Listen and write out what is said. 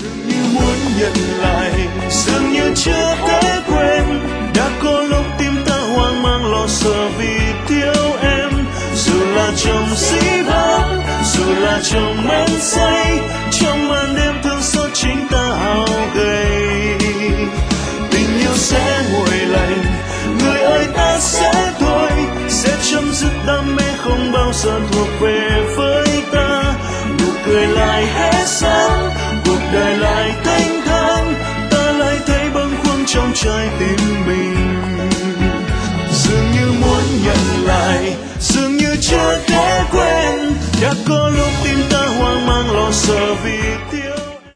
dường như muốn nhận lại, dường như chưa thể quên. Đã có lúc tim ta hoang mang lo sợ vì thiếu em. Dù là trong dĩ vãng, dù là trong men say, trong màn đêm thương xót chính ta hao gầy. Tình yêu sẽ nguội lạnh, người ơi ta sẽ thôi, sẽ chấm dứt đam mê không bao giờ thuộc về với ta. Nụ cười lại hết sáng, cuộc đời lại thanh thản, ta lại thấy bâng khuâng trong trái tim mình. Dường như muốn nhận lại, dường như chưa thể quên. Đã có lúc tim ta hoang mang lo sợ vì